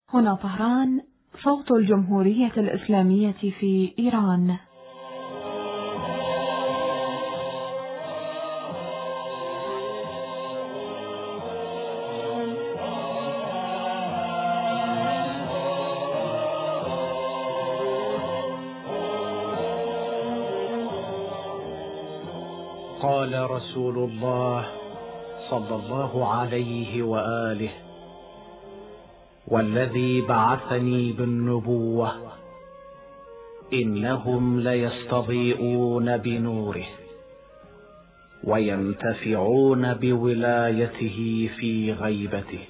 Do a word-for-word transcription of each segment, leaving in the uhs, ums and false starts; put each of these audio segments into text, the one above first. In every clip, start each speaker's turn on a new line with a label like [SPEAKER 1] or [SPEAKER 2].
[SPEAKER 1] هنا طهران، صوت الجمهورية الإسلامية في إيران.
[SPEAKER 2] قال رسول الله صلى الله عليه وآله: والذي بعثني بالنبوة إنهم ليستضيئون بنوره وينتفعون بولايته في غيبته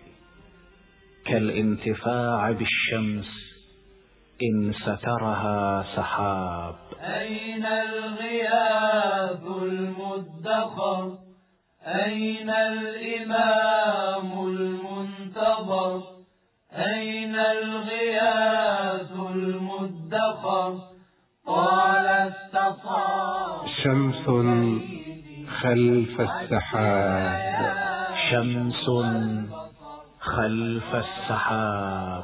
[SPEAKER 2] كالانتفاع بالشمس إن سترها سحاب.
[SPEAKER 3] أين الغياث المدخر؟ أين الإمام المنتظر؟ أين الغياث المدخر؟ قال استصاب
[SPEAKER 4] شمس خلف السحاب،
[SPEAKER 2] شمس خلف السحاب.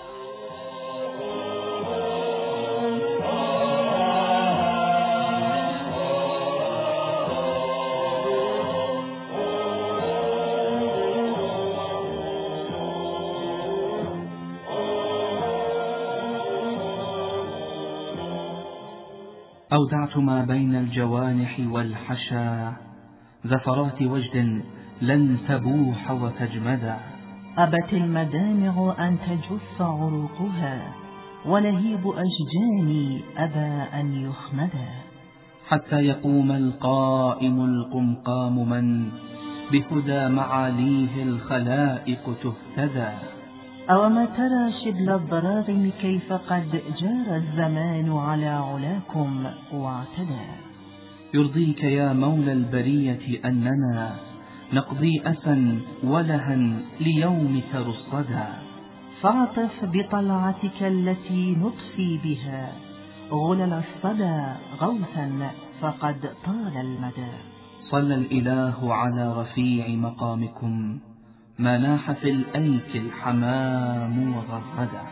[SPEAKER 5] أودعت ما بين الجوانح والحشا زفرات وجد لن تبوح وتجمدا.
[SPEAKER 6] أبت المدامع أن تجف عروقها ولهيب أشجاني أبى أن يخمدا.
[SPEAKER 5] حتى يقوم القائم القمقام من بهدى معاليه الخلائق تهتدى.
[SPEAKER 6] أوما ترى شبل الضراغم كيف قد جار الزمان على علاكم واعتدى.
[SPEAKER 5] يرضيك يا مولى البرية أننا نقضي أسا ولها ليومك رصدا.
[SPEAKER 6] فاعطف بطلعتك التي نطفي بها غلل الصدى غوثا فقد طال المدى.
[SPEAKER 5] صلى الإله على رفيع مقامكم ما ناح في الأيك الحمام وغردا.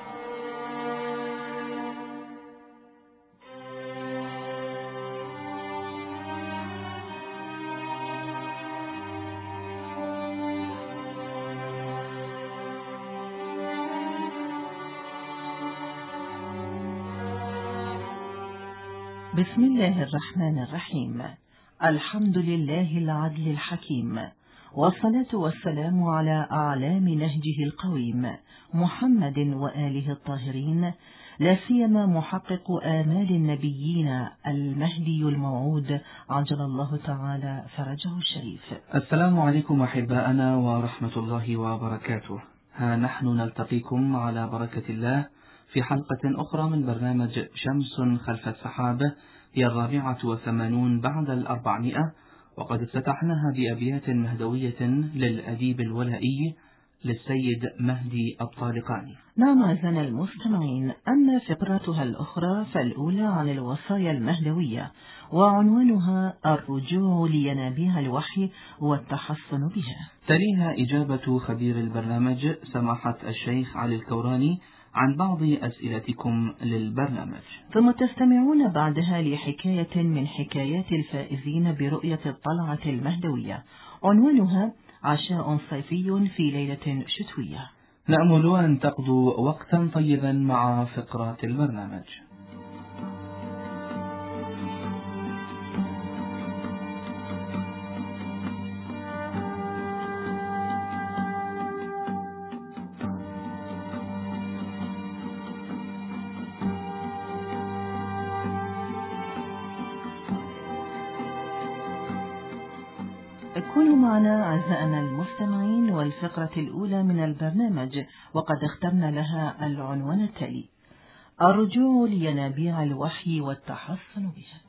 [SPEAKER 6] بسم الله الرحمن الرحيم. الحمد لله العدل الحكيم، والصلاة والسلام على أعلام نهجه القويم محمد وآله الطاهرين، لا سيما محقق آمال النبيين المهدي الموعود عجل الله تعالى فرجه الشريف.
[SPEAKER 5] السلام عليكم أحباءنا ورحمة الله وبركاته. ها نحن نلتقيكم على بركة الله في حلقة أخرى من برنامج شمس خلف السحاب، هي الرابعة وثمانون بعد الأربعمائة، وقد افتتحناها بأبيات مهدوية للأديب الولائي للسيد مهدي الطالقاني.
[SPEAKER 6] نعم أعزائنا المستمعين، أما فقرتها الأخرى فالأولى عن الوصايا المهدوية، وعنوانها الرجوع لينابيع الوحي والتحصن بها.
[SPEAKER 5] تليها إجابة خبير البرنامج سماحة الشيخ علي الكوراني عن بعض أسئلتكم للبرنامج،
[SPEAKER 6] ثم تستمعون بعدها لحكاية من حكايات الفائزين برؤية الطلعة المهدوية، عنوانها عشاء صيفي في ليلة شتوية.
[SPEAKER 5] نأمل أن تقضوا وقتا طيبا مع فقرات البرنامج.
[SPEAKER 6] كونوا معنا أعزائنا المستمعين، والفقرة الأولى من البرنامج وقد اخترنا لها العنوان التالي: الرجوع لينابيع الوحي والتحصن بها.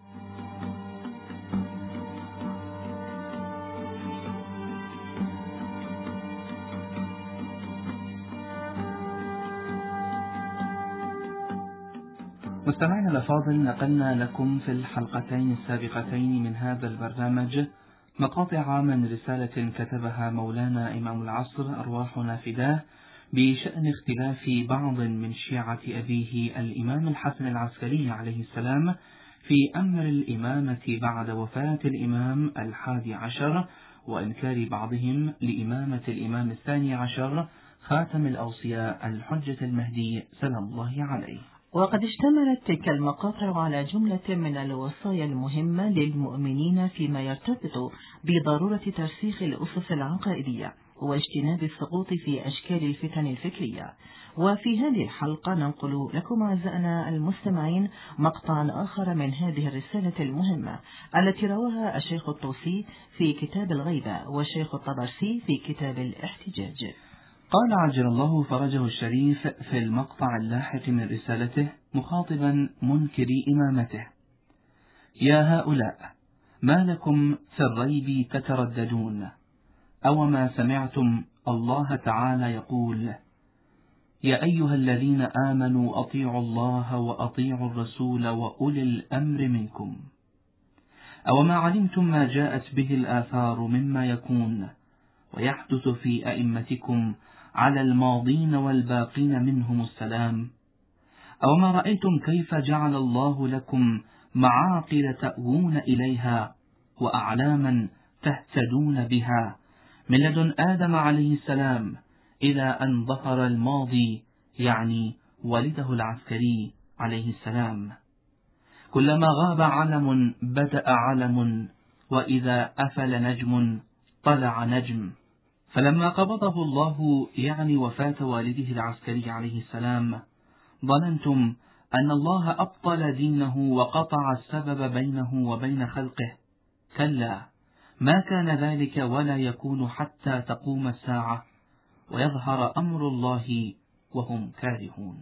[SPEAKER 5] مستمعينا الأفاضل، نقلنا لكم في الحلقتين السابقتين من هذا البرنامج مقاطع من رسالة كتبها مولانا إمام العصر أرواحنا فداه بشأن اختلاف بعض من شيعة أبيه الإمام الحسن العسكري عليه السلام في أمر الإمامة بعد وفاة الإمام الحادي عشر، وإنكار بعضهم لإمامة الإمام الثاني عشر خاتم الأوصياء الحجة المهدي سلام الله عليه.
[SPEAKER 6] وقد اشتملت تلك المقاطع على جملة من الوصايا المهمة للمؤمنين فيما يرتبط بضرورة ترسيخ الأسس العقائدية واجتناب السقوط في أشكال الفتن الفكرية. وفي هذه الحلقة ننقل لكم أعزائنا المستمعين مقطعا آخر من هذه الرسالة المهمة التي رواها الشيخ الطوسي في كتاب الغيبة والشيخ الطبرسي في كتاب الاحتجاج.
[SPEAKER 5] قال عجل الله فرجه الشريف في المقطع اللاحق من رسالته مخاطبا منكري إمامته: يا هؤلاء، ما لكم في الريب تترددون؟ أو ما سمعتم الله تعالى يقول: يا أيها الذين آمنوا أطيعوا الله وأطيعوا الرسول وأولي الأمر منكم؟ أو ما علمتم ما جاءت به الآثار مما يكون ويحدث في أئمتكم على الماضين والباقين منهم السلام؟ أو ما رأيتم كيف جعل الله لكم معاقل تأوون إليها وأعلاما تهتدون بها من لدن آدم عليه السلام إلى أن ظهر الماضي، يعني والده العسكري عليه السلام؟ كلما غاب علم بدأ علم، وإذا أفل نجم طلع نجم. فلما قبضه الله، يعني وفاة والده العسكري عليه السلام، ظننتم أن الله أبطل دينه وقطع السبب بينه وبين خلقه. كلا، ما كان ذلك ولا يكون حتى تقوم الساعة ويظهر أمر الله وهم كارهون.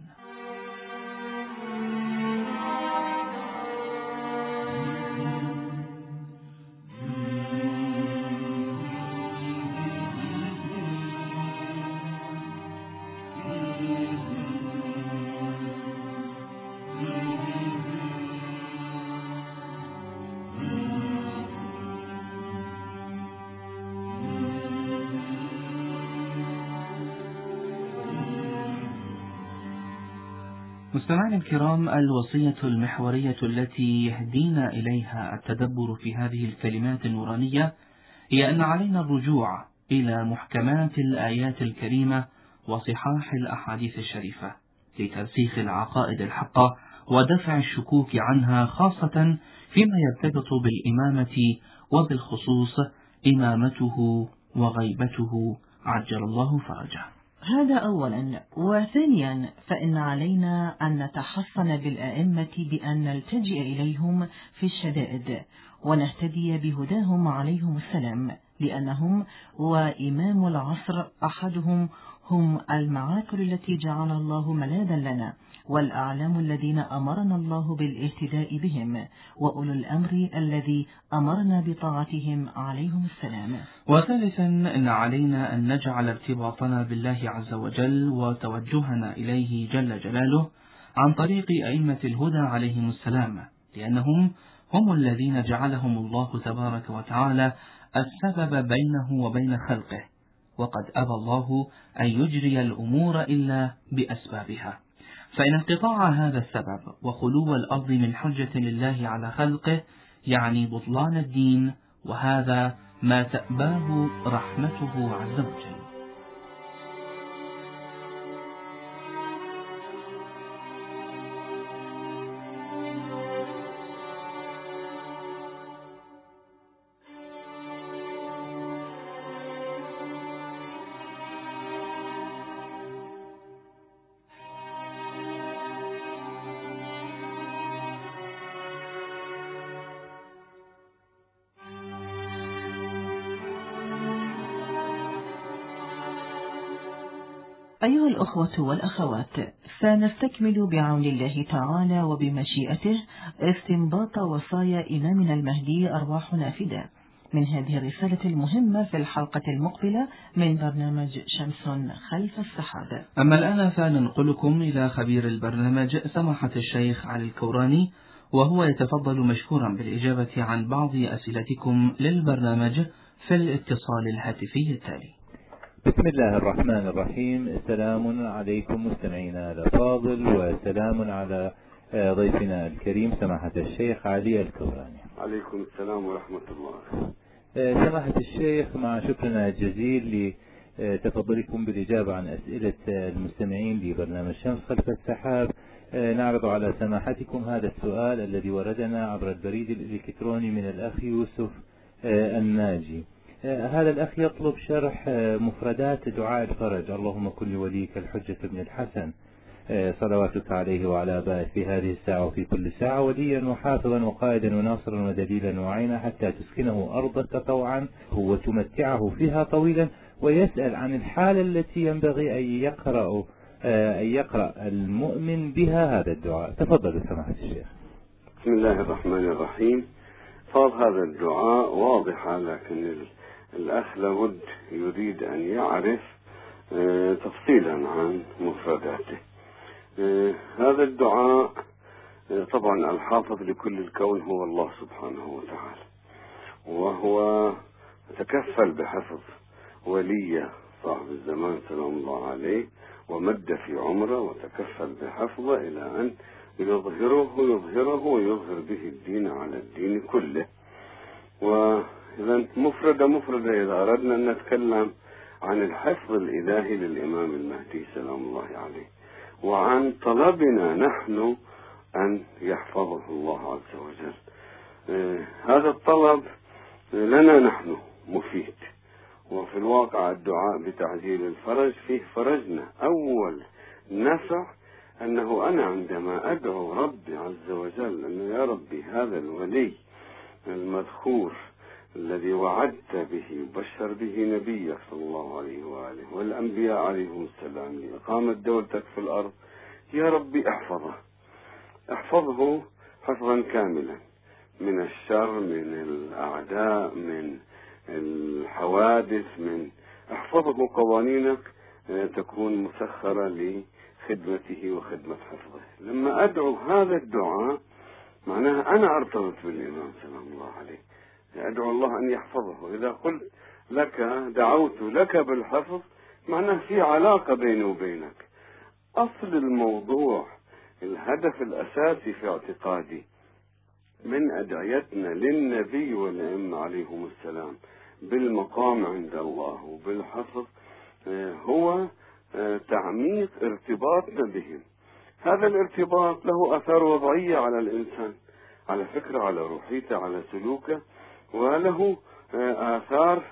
[SPEAKER 5] مستمعينا الكرام، الوصية المحورية التي يهدينا إليها التدبر في هذه الكلمات النورانية هي أن علينا الرجوع إلى محكمات الآيات الكريمة وصحاح الأحاديث الشريفة لترسيخ العقائد الحقة ودفع الشكوك عنها، خاصة فيما يرتبط بالإمامة وبالخصوص إمامته وغيبته عجل الله فرجه.
[SPEAKER 6] هذا أولا. وثانيا، فإن علينا أن نتحصن بالأئمة بأن نلتجئ إليهم في الشدائد ونهتدي بهداهم عليهم السلام، لأنهم وإمام العصر أحدهم هم المعاقل التي جعل الله ملاذا لنا، والأعلام الذين أمرنا الله بالاهتداء بهم، وأولو الأمر الذي أمرنا بطاعتهم عليهم السلام.
[SPEAKER 5] وثالثا، إن علينا أن نجعل ارتباطنا بالله عز وجل وتوجهنا إليه جل جلاله عن طريق أئمة الهدى عليهم السلام، لأنهم هم الذين جعلهم الله تبارك وتعالى السبب بينه وبين خلقه، وقد أبى الله أن يجري الأمور إلا بأسبابها. فإن انقطاع هذا السبب وخلو الأرض من حجة لله على خلقه يعني بطلان الدين، وهذا ما تأباه رحمته عز وجل.
[SPEAKER 6] أيها الأخوة والأخوات، سنستكمل بعون الله تعالى وبمشيئته استنباط وصايا إمامنا المهدي أرواح نافدة من هذه الرسالة المهمة في الحلقة المقبلة من برنامج شمس خلف السحاب.
[SPEAKER 5] أما الآن فننقلكم إلى خبير البرنامج سماحة الشيخ علي الكوراني، وهو يتفضل مشكورا بالإجابة عن بعض أسئلتكم للبرنامج في الاتصال الهاتفي التالي.
[SPEAKER 7] بسم الله الرحمن الرحيم. السلام عليكم مستمعينا الأفاضل، وسلام على ضيفنا الكريم سماحة الشيخ علي الكوراني.
[SPEAKER 8] عليكم السلام ورحمة الله.
[SPEAKER 7] سماحة الشيخ، مع شكرنا الجزيل لتفضلكم بالإجابة عن أسئلة المستمعين لبرنامج شمس خلف السحاب، نعرض على سماحتكم هذا السؤال الذي وردنا عبر البريد الإلكتروني من الأخ يوسف الناجي. هذا الأخ يطلب شرح مفردات دعاء الفرج: اللهم كن لوليك الحجة بن الحسن صلواتك عليه وعلى آبائه في هذه الساعة وفي كل ساعة، وليا وحافظا وقائدا وناصرا ودليلا وعينا، حتى تسكنه أرضك طوعا وتمتعه فيها طويلا. ويسأل عن الحالة التي ينبغي أن يقرأ أن يقرأ المؤمن بها هذا الدعاء. تفضل سماحة الشيخ.
[SPEAKER 8] بسم الله الرحمن الرحيم. صار هذا الدعاء واضحة، لكن الأخ لابد يريد أن يعرف تفصيلا عن مفرداته. هذا الدعاء طبعا الحافظ لكل الكون هو الله سبحانه وتعالى، وهو تكفل بحفظ ولي صاحب الزمان سلام الله عليه، ومد في عمره وتكفل بحفظه إلى أن يظهره يظهره ويظهر به الدين على الدين كله. وإذا مفردة مفردة إذا أردنا أن نتكلم عن الحفظ الإلهي للإمام المهدي سلام الله عليه، وعن طلبنا نحن أن يحفظه الله عز وجل. آه هذا الطلب لنا نحن مفيد، وفي الواقع الدعاء بتعجيل الفرج فيه فرجنا. أول نفع أنه أنا عندما أدعو ربي عز وجل أنه يا ربي هذا الولي المذكور الذي وعدت به وبشر به نبيك صلى الله عليه وآله والأنبياء عليهم السلام لإقامة دولتك في الأرض، يا ربي احفظه احفظه حفظا كاملا من الشر، من الأعداء، من الحوادث، من احفظه قوانينك تكون مسخرة لخدمته وخدمة حفظه. لما أدعو هذا الدعاء معناها أنا أرتبط بالإمام سلام الله عليه، أدعو الله أن يحفظه. إذا قلت لك دعوت لك بالحفظ معناه في علاقة بيني وبينك. أصل الموضوع، الهدف الأساسي في اعتقادي من أدعيتنا للنبي والأئمة عليهم السلام بالمقام عند الله وبالحفظ هو تعميق ارتباطنا بهم. هذا الارتباط له آثار وضعية على الإنسان، على فكرة، على روحيته، على سلوكه، وله آثار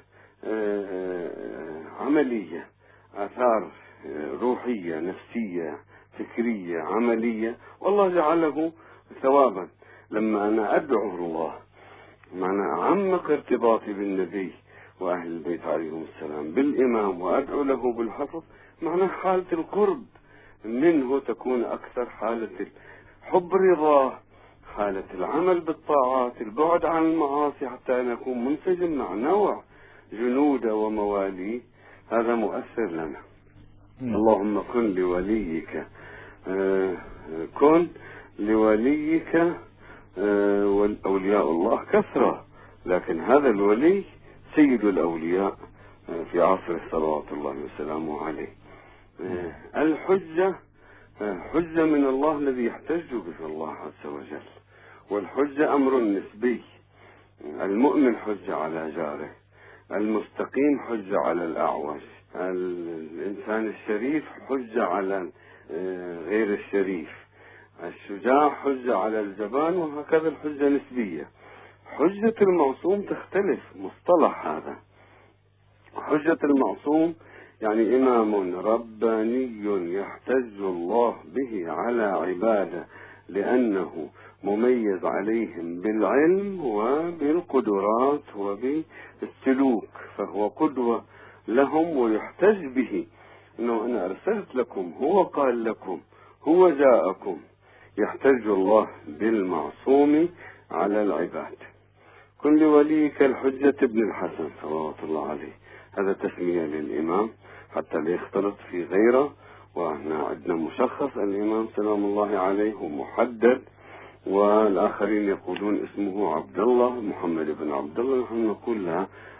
[SPEAKER 8] عملية، آثار روحية نفسية فكرية عملية، والله جعله ثوابا. لما أنا أدعو الله معنى أعمق ارتباطي بالنبي وأهل البيت عليهم السلام بالإمام وأدعو له بالحفظ، معنى حالة القرب منه تكون أكثر، حالة حب رضاه، حالة العمل بالطاعات، البعد عن المعاصي حتى أن أكون منسجم مع نوع جنوده ومواليه. هذا مؤثر لنا. اللهم كن لوليك آه كن لوليك آه والأولياء الله كثرة، لكن هذا الولي سيد الأولياء آه في عصر صلوات الله وسلامه عليه. آه الحجة آه حجة من الله الذي يحتج به الله عز وجل، والحجة أمر نسبي. المؤمن حجة على جاره، المستقيم حجة على الأعوج، الإنسان الشريف حجة على غير الشريف، الشجاع حجة على الجبان، وهكذا الحجة نسبية. حجة المعصوم تختلف، مصطلح هذا. حجة المعصوم يعني إمام رباني يحتج الله به على عباده لأنه مميز عليهم بالعلم وبالقدرات وبالسلوك، فهو قدوة لهم ويحتج به انه انا ارسلت لكم، هو قال لكم، هو جاءكم. يحتج الله بالمعصوم على العباد. كن لوليك الحجة ابن الحسن صلوات الله عليه، هذا تسمية للإمام حتى لا يختلط في غيره، وهنا عندنا مشخص الإمام سلام الله عليه ومحدد، والآخرين يقولون اسمه عبد الله، محمد بن عبد الله، نحن نقول لا،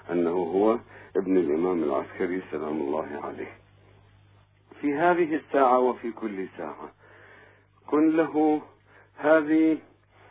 [SPEAKER 8] أنه هو ابن الإمام العسكري سلام الله عليه. في هذه الساعة وفي كل ساعة كن له هذه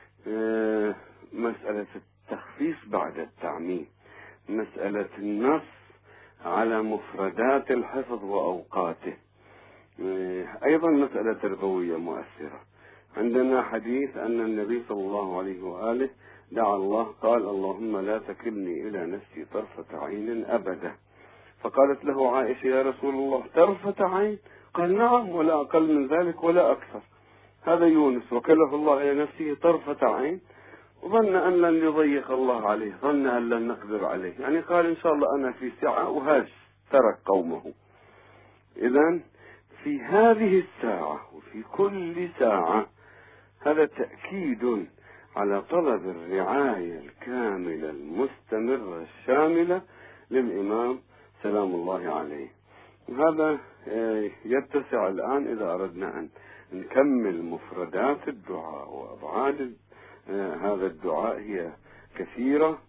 [SPEAKER 8] مسألة التخفيف بعد التعميم، مسألة النص على مفردات الحفظ وأوقاته، أيضا مسألة تربوية مؤثرة. عندنا حديث أن النبي صلى الله عليه وآله دعا الله قال اللهم لا تكلني إلى نفسي طرفة عين أبدا، فقالت له عائشة يا رسول الله طرفة عين؟ قال نعم ولا أقل من ذلك ولا أكثر. هذا يونس وكله الله إلى نفسه طرفة عين، وظن أن لن يضيق الله عليه، ظن أن لن نقدر عليه، يعني قال إن شاء الله أنا في سعة وهاج ترك قومه. إذن في هذه الساعة وفي كل ساعة هذا تأكيد على طلب الرعاية الكاملة المستمرة الشاملة للإمام سلام الله عليه. وهذا يتسع الآن إذا أردنا أن نكمل مفردات الدعاء وأبعاد هذا الدعاء هي كثيرة،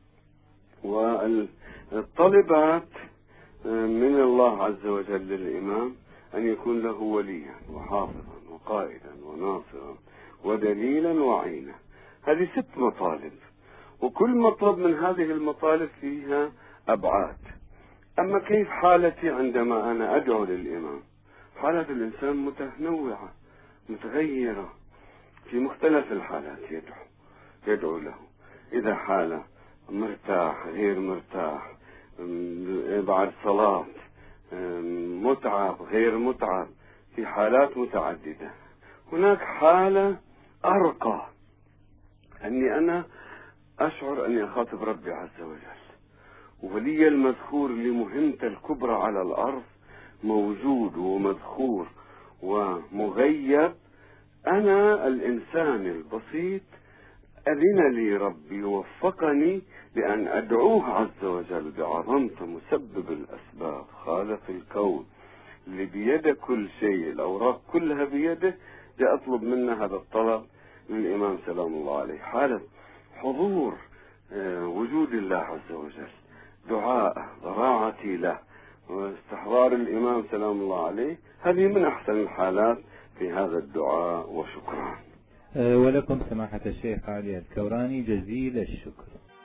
[SPEAKER 8] والطلبات من الله عز وجل للإمام أن يكون له وليا وحافظا وقائدا وناصرا ودليلا وعينا. هذه ست مطالب، وكل مطلب من هذه المطالب فيها أبعاد. أما كيف حالتي عندما أنا أدعو للإمام؟ حالة الإنسان متنوعة متغيرة، في مختلف الحالات يدعو يدعو له. إذا حالة مرتاح غير مرتاح، بعد صلاة، متعب غير متعب، في حالات متعددة. هناك حالة أرقى، أني أنا أشعر أني أخاطب ربي عز وجل، ولي المذكور لمهمته الكبرى على الأرض موجود ومذكور ومغيب. أنا الإنسان البسيط أذن لي ربي ووفقني لأن أدعوه عز وجل بعظمته مسبب الأسباب خالق الكون اللي بيده كل شيء، الأوراق كلها بيده، جاء أطلب منا هذا الطلب للإمام سلام الله عليه. حالة حضور وجود الله عز وجل، دعاء ضراعتي له واستحضار الإمام سلام الله عليه، هذه من أحسن الحالات في هذا الدعاء. وشكرا.
[SPEAKER 7] ولكم سماحة الشيخ علي الكوراني جزيل الشكر.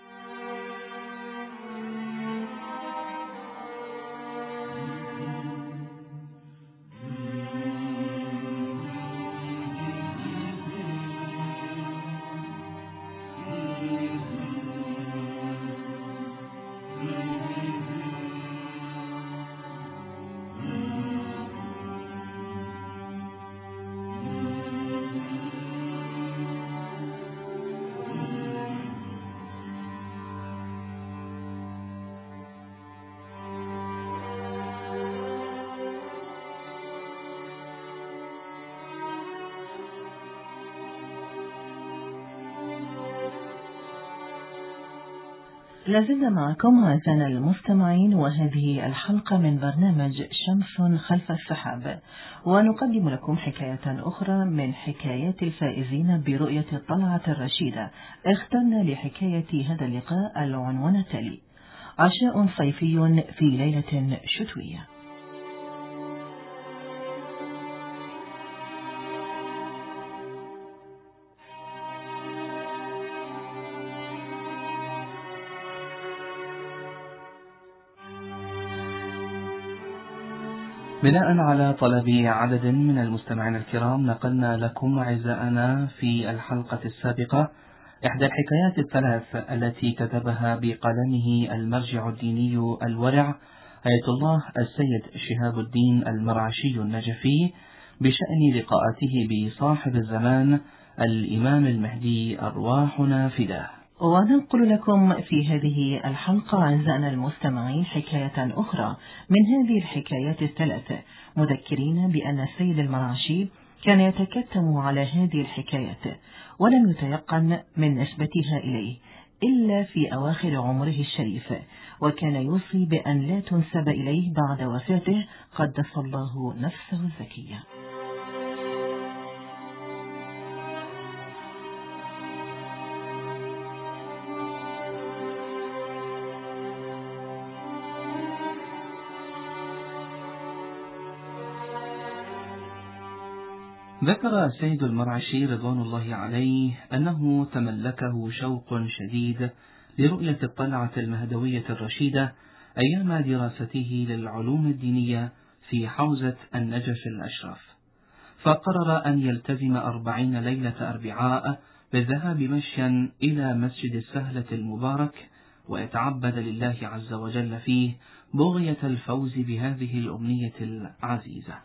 [SPEAKER 6] لازلنا معكم أعزائنا المستمعين، وهذه الحلقة من برنامج شمس خلف السحاب، ونقدم لكم حكاية أخرى من حكايات الفائزين برؤية الطلعة الرشيدة. اخترنا لحكاية هذا اللقاء العنوان التالي: عشاء صيفي في ليلة شتوية.
[SPEAKER 5] بناء على طلب عدد من المستمعين الكرام، نقلنا لكم أعزائنا في الحلقة السابقة إحدى الحكايات الثلاث التي كتبها بقلمه المرجع الديني الورع آية الله السيد شهاب الدين المرعشي النجفي بشأن لقاءاته بصاحب الزمان الإمام المهدي أرواحنا فداه.
[SPEAKER 6] وننقل لكم في هذه الحلقة أعزائنا المستمعين حكاية أخرى من هذه الحكايات الثلاثة، مذكرين بأن السيد المرعشي كان يتكتم على هذه الحكايات ولم يتيقن من نسبتها إليه إلا في أواخر عمره الشريف، وكان يوصي بأن لا تنسب إليه بعد وفاته قدس الله نفسه الزكية.
[SPEAKER 5] ذكر السيد المرعشي رضوان الله عليه أنه تملكه شوق شديد لرؤية الطلعة المهدوية الرشيدة أيام دراسته للعلوم الدينية في حوزة النجف الأشرف، فقرر أن يلتزم أربعين ليلة أربعاء بالذهاب مشيا إلى مسجد السهلة المبارك ويتعبد لله عز وجل فيه بغية الفوز بهذه الأمنية العزيزة.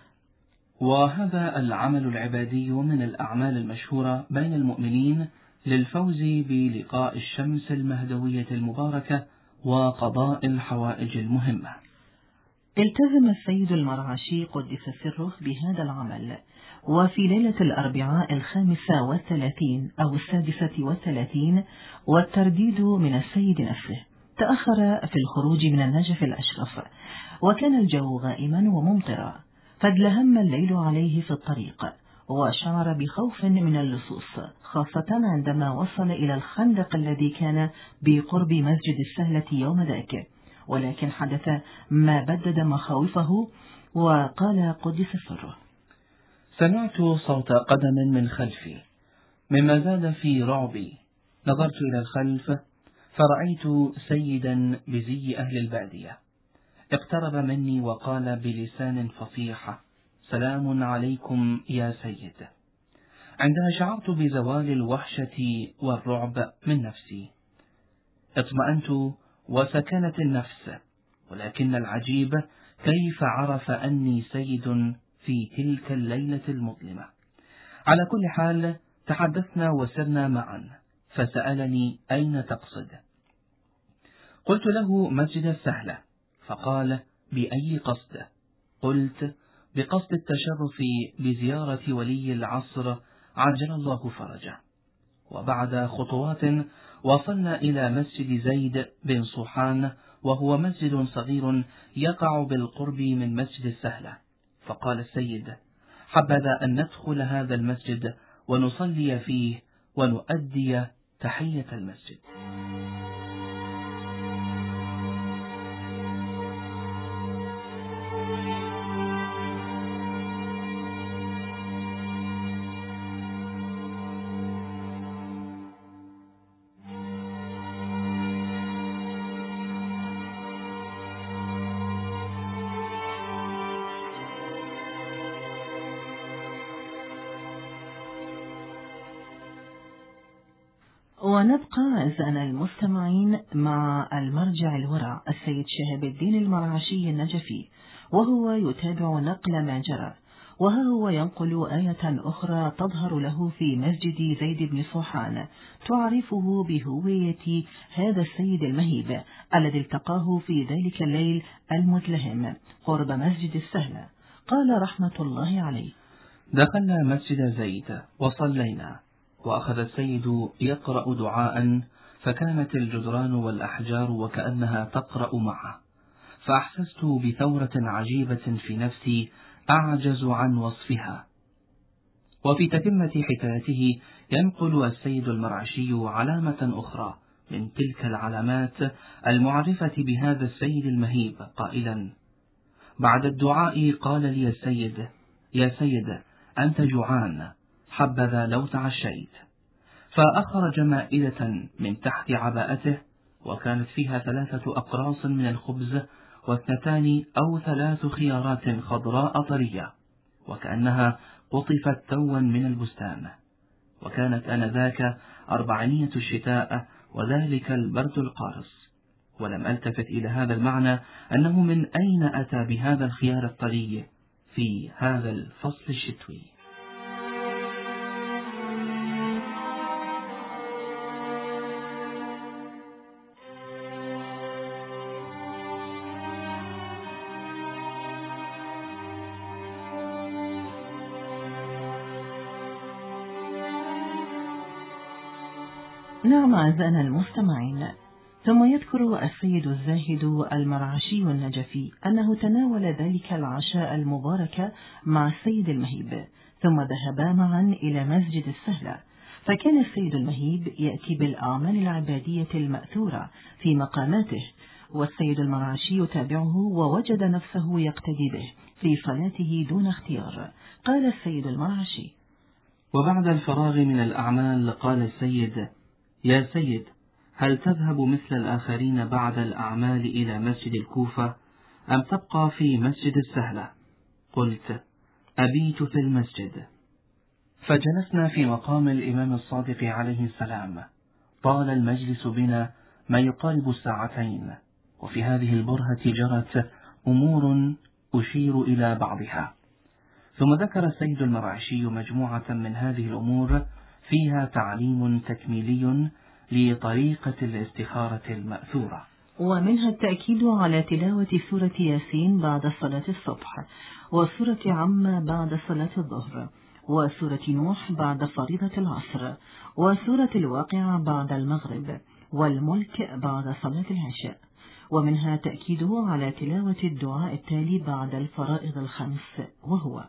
[SPEAKER 5] وهذا العمل العبادي من الأعمال المشهورة بين المؤمنين للفوز بلقاء الشمس المهدوية المباركة وقضاء الحوائج المهمة.
[SPEAKER 6] التزم السيد المرعشي قدس سره بهذا العمل، وفي ليلة الأربعاء الخامسة والثلاثين أو السادسة والثلاثين والترديد من السيد نفسه تأخر في الخروج من النجف الأشرف، وكان الجو غائما وممطرا، فادلهم الليل عليه في الطريق، وشعر بخوف من اللصوص، خاصة عندما وصل إلى الخندق الذي كان بقرب مسجد السهلة يوم ذاك، ولكن حدث ما بدد مخاوفه، وقال قدس سره:
[SPEAKER 5] سمعت صوت قدم من خلفي مما زاد في رعبي، نظرت إلى الخلف فرأيت سيدا بزي أهل البادية اقترب مني وقال بلسان فصيح: سلام عليكم يا سيد. عندها شعرت بزوال الوحشة والرعب من نفسي، اطمأنت وسكنت النفس، ولكن العجيب كيف عرف أني سيد في تلك الليلة المظلمة. على كل حال تحدثنا وسرنا معا، فسألني أين تقصد؟ قلت له مسجد السهلة، فقال: بأي قصد؟ قلت: بقصد التشرف بزيارة ولي العصر عجل الله فرجه. وبعد خطوات وصلنا إلى مسجد زيد بن صوحان، وهو مسجد صغير يقع بالقرب من مسجد السهلة. فقال السيد: حبذا أن ندخل هذا المسجد ونصلي فيه ونؤدي تحية المسجد.
[SPEAKER 6] ونبقى أعزائنا المستمعين مع المرجع الورع السيد شهاب الدين المرعشي النجفي، وهو يتابع نقل ما جرى، وها هو ينقل آية أخرى تظهر له في مسجد زيد بن صوحان تعرفه بهوية هذا السيد المهيب الذي التقاه في ذلك الليل المتلهم قرب مسجد السهلة. قال رحمة الله عليه:
[SPEAKER 5] دخلنا مسجد زيد وصلينا، وأخذ السيد يقرأ دعاء، فكانت الجدران والأحجار وكأنها تقرأ معه، فأحسست بثورة عجيبة في نفسي أعجز عن وصفها. وفي تتمة حكايته ينقل السيد المرعشي علامة أخرى من تلك العلامات المعرفة بهذا السيد المهيب، قائلا: بعد الدعاء قال لي السيد: يا سيد، أنت جوعان، حبذا لو تعشيت. فأخرج مائدة من تحت عباءته، وكانت فيها ثلاثة أقراص من الخبز واثنتان أو ثلاث خيارات خضراء طرية، وكأنها قطفت توا من البستان. وكانت آنذاك أربعينية الشتاء وذلك البرد القارس، ولم ألتفت إلى هذا المعنى أنه من أين أتى بهذا الخيار الطري في هذا الفصل الشتوي.
[SPEAKER 6] نعم أعزائنا المستمعين، ثم يذكر السيد الزاهد المرعشي النجفي أنه تناول ذلك العشاء المبارك مع السيد المهيب، ثم ذهبا معا إلى مسجد السهلة، فكان السيد المهيب يأتي بالأعمال العبادية المأثورة في مقاماته، والسيد المرعشي يتابعه ووجد نفسه يقتدي به، في صلاته دون اختيار. قال السيد المرعشي:
[SPEAKER 5] وبعد الفراغ من الأعمال قال السيد: يا سيد، هل تذهب مثل الآخرين بعد الأعمال إلى مسجد الكوفة أم تبقى في مسجد السهلة؟ قلت: أبيت في المسجد. فجلسنا في مقام الإمام الصادق عليه السلام. طال المجلس بنا ما يقارب الساعتين، وفي هذه البرهة جرت أمور أشير إلى بعضها. ثم ذكر السيد المرعشي مجموعة من هذه الأمور فيها تعليم تكميلي لطريقة الاستخارة المأثورة،
[SPEAKER 6] ومنها التأكيد على تلاوة سورة ياسين بعد صلاة الصبح، وسورة عما بعد صلاة الظهر، وسورة نوح بعد فريضة العصر، وسورة الواقعة بعد المغرب، والملك بعد صلاة العشاء. ومنها تأكيده على تلاوة الدعاء التالي بعد الفرائض الخمس، وهو: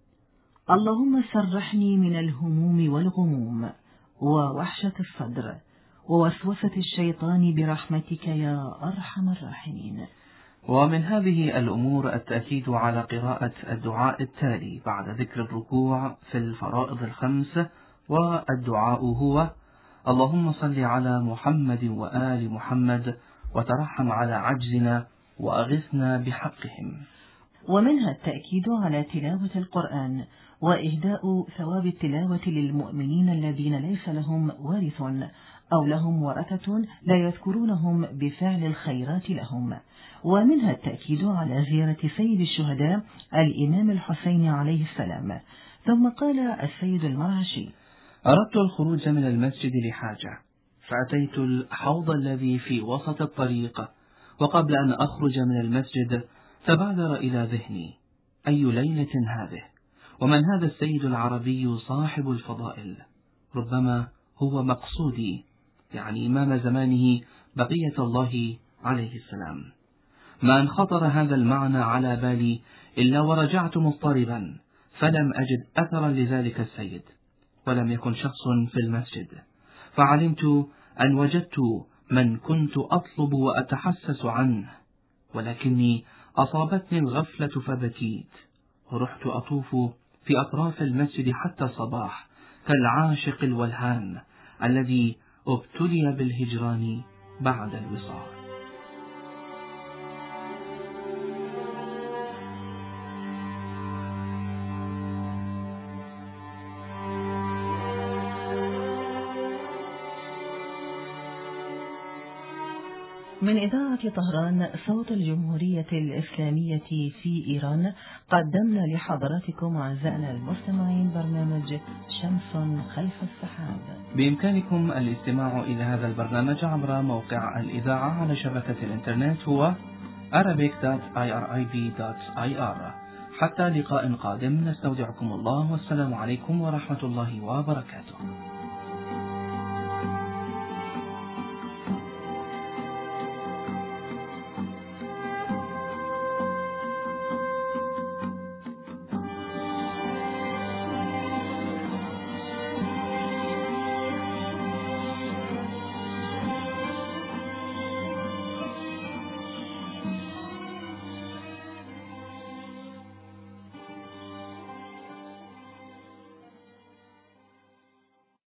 [SPEAKER 6] اللهم سرحني من الهموم والغموم ووحشة الصدر ووسوسة الشيطان برحمتك يا أرحم الراحمين.
[SPEAKER 5] ومن هذه الأمور التأكيد على قراءة الدعاء التالي بعد ذكر الركوع في الفرائض الخمس، والدعاء هو: اللهم صل على محمد وآل محمد وترحم على عجزنا وأغثنا بحقهم.
[SPEAKER 6] ومنها التأكيد على تلاوة القرآن وإهداء ثواب التلاوة للمؤمنين الذين ليس لهم وارث أو لهم ورثة لا يذكرونهم بفعل الخيرات لهم. ومنها التأكيد على زيارة سيد الشهداء الإمام الحسين عليه السلام. ثم قال السيد المرعشي:
[SPEAKER 5] أردت الخروج من المسجد لحاجة، فأتيت الحوض الذي في وسط الطريق، وقبل أن أخرج من المسجد تبادر إلى ذهني: أي ليلة هذه؟ ومن هذا السيد العربي صاحب الفضائل؟ ربما هو مقصودي، يعني إمام زمانه بقية الله عليه السلام. ما أن خطر هذا المعنى على بالي إلا ورجعت مضطربا، فلم أجد أثرا لذلك السيد، ولم يكن شخص في المسجد، فعلمت أن وجدت من كنت أطلب وأتحسس عنه، ولكني أصابتني الغفلة فبكيت، ورحت أطوف في أطراف المسجد حتى الصباح كالعاشق الولهان الذي ابتلي بالهجران بعد الوصال.
[SPEAKER 6] من إذاعة طهران صوت الجمهورية الإسلامية في إيران، قدمنا لحضراتكم أعزائنا المستمعين برنامج شمس خلف السحاب.
[SPEAKER 5] بإمكانكم الاستماع إلى هذا البرنامج عبر موقع الإذاعة على شبكة الإنترنت هو arabic dot i r i b dot i r. حتى لقاء قادم، نستودعكم الله، والسلام عليكم ورحمة الله وبركاته.